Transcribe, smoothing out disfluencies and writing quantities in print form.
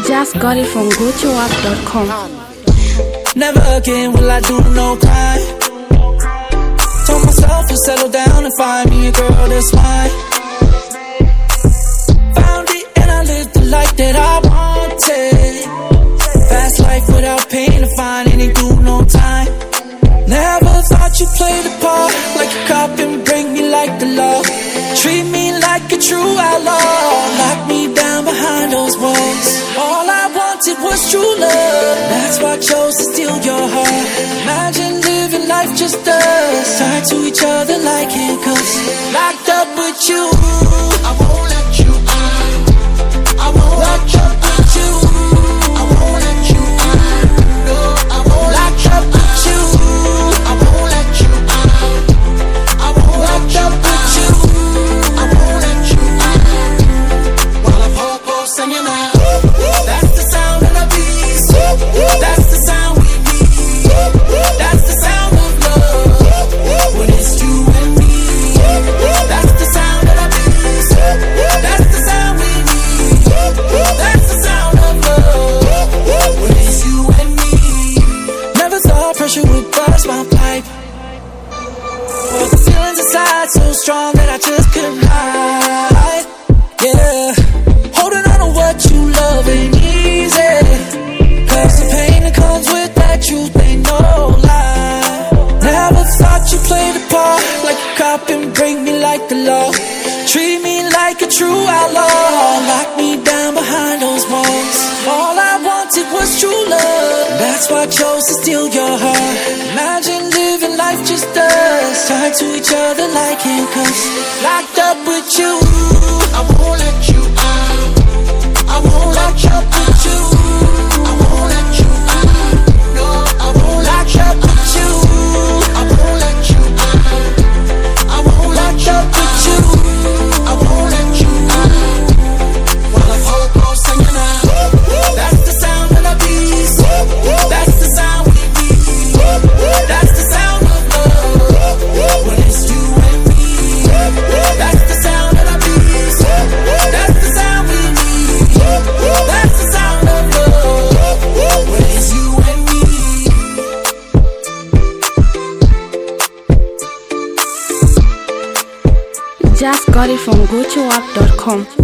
Just got it from GoToApp.com. Never again will I do no crime. Told myself to settle down and find me a girl that's mine. Found it and I lived the life that I wanted. Fast life without pain to find and ain't do no time. Never thought you'd play the part like a cop and break me like the law. Treat me like a true outlaw. Lock me down behind those walls. All I wanted was true love. That's why I chose to steal your heart. Imagine living life just us, tied to each other like handcuffs. Locked up with you, I won't let you out. I won't lock up with you. I won't let you out. No, I won't lock up with you. I won't let you out. I won't lock up with you. I won't let you out. While I'm po-po singing out. That's the sound of the beast. That's the sound we need. That's the sound of love. When it's you and me. That's the sound of the beast. That's the sound we need. That's the sound of love. When it's you and me. Never thought pressure would burst my pipe. Well, the feelings inside so strong that I just couldn't hide. Yeah, holding on to what you love ain't easy. Cause the pain that comes with that truth ain't no lie. Never thought you'd play the part like a cop and break me like the law. Treat me like a true outlaw. Lock me down behind those walls. All I wanted was true love. That's why I chose to steal your heart. Imagine living life just us, tied to each other like handcuffs. Locked up with you, I won't let you out. I won't lock up with you. I won't let you out. No, I won't lock up with you. I won't let you out. I won't lock up with you. I won't let you out. While I'm po-po singing out. That's the sound of the beast. That's the sound we need. That's the sound of love. When it's you and me. That's the sound of the beast. That's the sound we need. That's the sound of love. When it's you and me. Just got it from GoToApp.com.